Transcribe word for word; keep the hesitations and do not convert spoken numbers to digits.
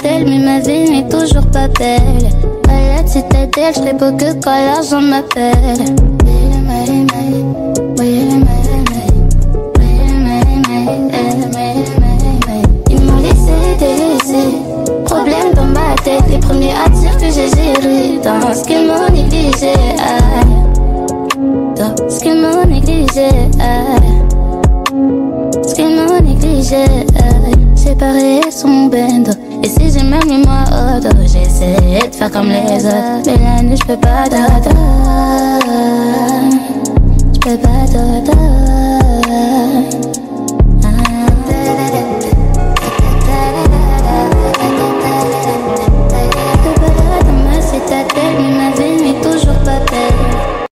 d'elle, mais ma vie n'est toujours pas belle. À la citadelle, je beau que quand l'argent m'appelle. Ils m'ont laissé délaissé. Problème dans ma tête, les premiers à dire que j'ai géré. Dans ce qu'ils m'ont négligé, dans ce qu'ils m'ont négligé, ce qu'ils m'ont négligé. Séparé son bendo. Et si j'ai même mis moi auto, j'essaie de faire comme les autres. Mais la nuit j'peux pas t'attendre, j'peux pas t'attendre.